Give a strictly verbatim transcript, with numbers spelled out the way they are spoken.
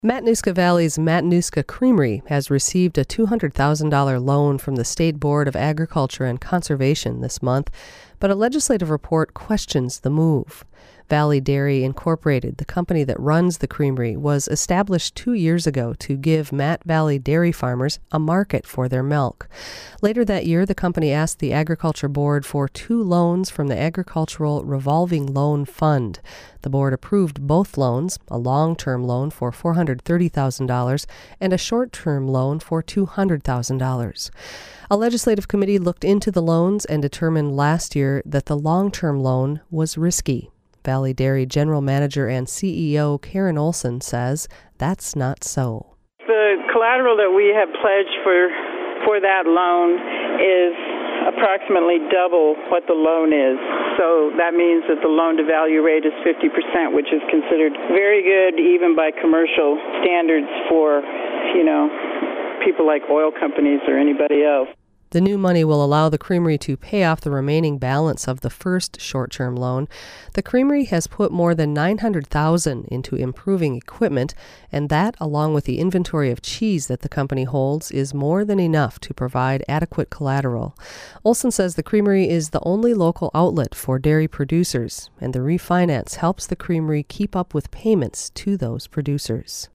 Matanuska Valley's Matanuska Creamery has received a two hundred thousand dollars loan from the State Board of Agriculture and Conservation this month, but a legislative report questions the move. Valley Dairy Incorporated, the company that runs the creamery, was established two years ago to give Matt Valley dairy farmers a market for their milk. Later that year, the company asked the Agriculture Board for two loans from the Agricultural Revolving Loan Fund. The board approved both loans, a long-term loan for four hundred thirty thousand dollars and a short-term loan for two hundred thousand dollars. A legislative committee looked into the loans and determined last year that the long-term loan was risky. Valley Dairy General Manager and C E O Karen Olson says that's not so. The collateral that we have pledged for for that loan is approximately double what the loan is. So that means that the loan-to-value rate is fifty percent, which is considered very good even by commercial standards for, you know, people like oil companies or anybody else. The new money will allow the creamery to pay off the remaining balance of the first short-term loan. The creamery has put more than nine hundred thousand dollars into improving equipment, and that, along with the inventory of cheese that the company holds, is more than enough to provide adequate collateral. Olson says the creamery is the only local outlet for dairy producers, and the refinance helps the creamery keep up with payments to those producers.